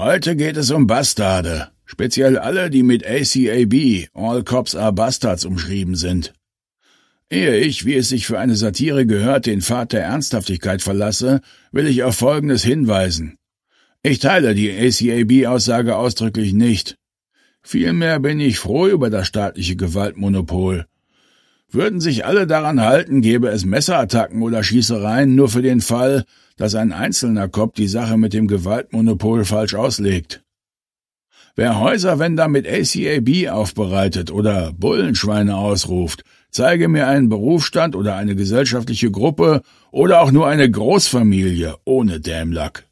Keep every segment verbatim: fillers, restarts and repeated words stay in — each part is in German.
Heute geht es um Bastarde, speziell alle, die mit A C A B, All Cops Are Bastards, umschrieben sind. Ehe ich, wie es sich für eine Satire gehört, den Pfad der Ernsthaftigkeit verlasse, will ich auf Folgendes hinweisen. Ich teile die A C A B-Aussage ausdrücklich nicht. Vielmehr bin ich froh über das staatliche Gewaltmonopol. Würden sich alle daran halten, gäbe es Messerattacken oder Schießereien nur für den Fall, dass ein einzelner Cop die Sache mit dem Gewaltmonopol falsch auslegt. Wer Häuserwände mit A C A B aufbereitet oder Bullenschweine ausruft, zeige mir einen Berufsstand oder eine gesellschaftliche Gruppe oder auch nur eine Großfamilie ohne Dämlack.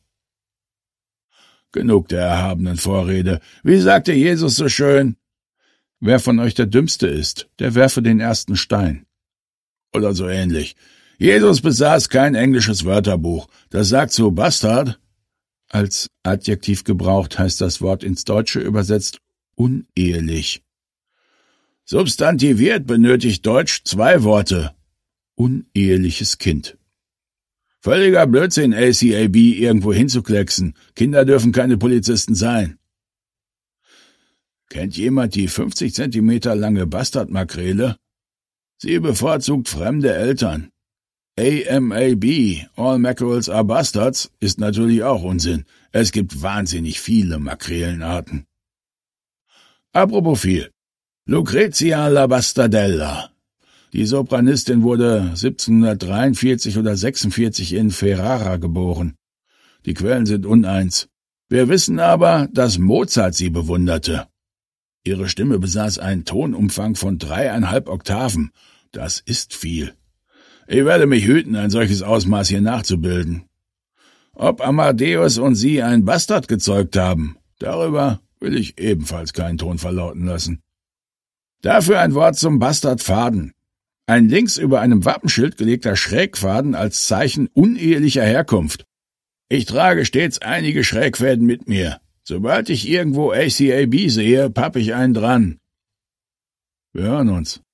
Genug der erhabenen Vorrede. Wie sagte Jesus so schön? Wer von euch der Dümmste ist, der werfe den ersten Stein. Oder so ähnlich. Jesus besaß kein englisches Wörterbuch. Das sagt so Bastard. Als Adjektiv gebraucht heißt das Wort ins Deutsche übersetzt unehelich. Substantiviert benötigt Deutsch zwei Worte. Uneheliches Kind. Völliger Blödsinn, A C A B irgendwo hinzuklecksen. Kinder dürfen keine Polizisten sein. Kennt jemand die fünfzig Zentimeter lange Bastardmakrele? Sie bevorzugt fremde Eltern. A M A B, All Mackerels Are Bastards, ist natürlich auch Unsinn. Es gibt wahnsinnig viele Makrelenarten. Apropos viel. Lucrezia la Bastardella. Die Sopranistin wurde siebzehnhundertdreiundvierzig oder sechsundvierzig in Ferrara geboren. Die Quellen sind uneins. Wir wissen aber, dass Mozart sie bewunderte. Ihre Stimme besaß einen Tonumfang von dreieinhalb Oktaven. Das ist viel. Ich werde mich hüten, ein solches Ausmaß hier nachzubilden. Ob Amadeus und sie einen Bastard gezeugt haben, darüber will ich ebenfalls keinen Ton verlauten lassen. Dafür ein Wort zum Bastardfaden. Ein links über einem Wappenschild gelegter Schrägfaden als Zeichen unehelicher Herkunft. Ich trage stets einige Schrägfäden mit mir. Sobald ich irgendwo A C A B sehe, pappe ich einen dran. Wir hören uns.